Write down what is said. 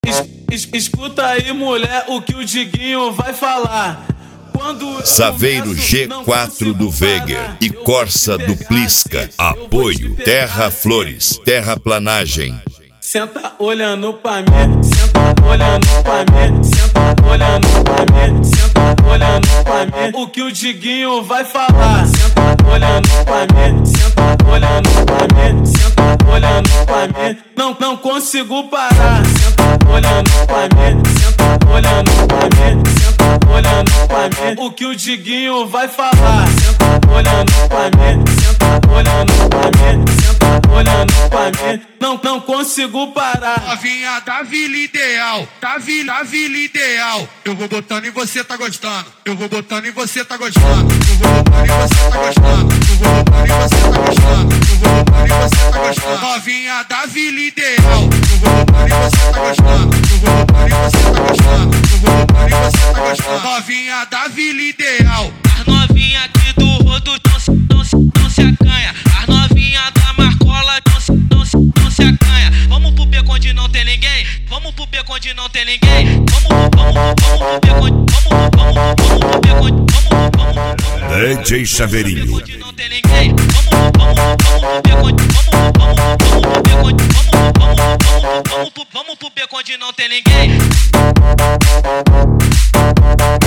Escuta aí, mulher, o que o Diguinho vai falar. Saveiro G4 do Veger e Corsa do Plisca. Apoio Terra Flores, Terraplanagem. Senta olhando pra mim, senta olhando pra mim, senta olhando pra mim, senta olhando pra mim. O que o Diguinho vai falar? Senta olhando pra mim, senta olhando pra mim, senta olhando pra mim. Não consigo parar. Senta olhando pra mim, senta olhando pra mim, senta olhando pra mim. O que o Diguinho vai falar? Senta olhando pra mim, senta olhando pra mim, senta olhando pra mim. Não consigo parar. Novinha da Vila Ideal, da Vila Ideal. Eu vou botando e você tá gostando. Eu vou botando e você tá gostando. Eu vou botando e você tá gostando. Eu vou botando e você tá gostando. Eu vou botando e você tá gostando. Novinha da Vila Ideal. Eu vou botando e você tá gostando. Eu vou botando e você tá gostando. Eu vou botando e você tá gostando. Novinha da Vila Ideal. As novinhas aqui do rodo não se acanha. As novinhas da Marcola não se acanha. Vamos pro beco onde não tem ninguém. Vamos pro beco onde não tem ninguém. Vamos pro beco onde DJ Chaveirinho. não tem ninguém. Vamos pro beco onde não tem ninguém.